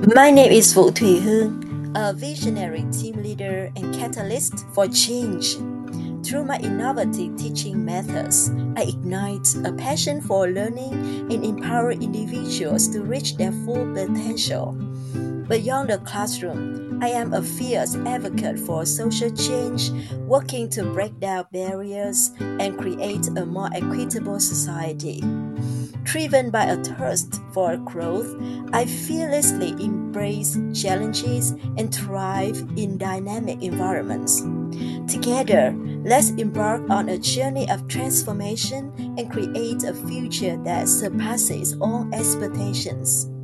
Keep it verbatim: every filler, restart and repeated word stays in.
My name is Vũ Thủy Hương, a visionary team leader and catalyst for change. Through my innovative teaching methods, I ignite a passion for learning and empower individuals to reach their full potential. Beyond the classroom, I am a fierce advocate for social change, working to break down barriers and create a more equitable society. Driven by a thirst for growth, I fearlessly embrace challenges and thrive in dynamic environments. Together, let's embark on a journey of transformation and create a future that surpasses all expectations.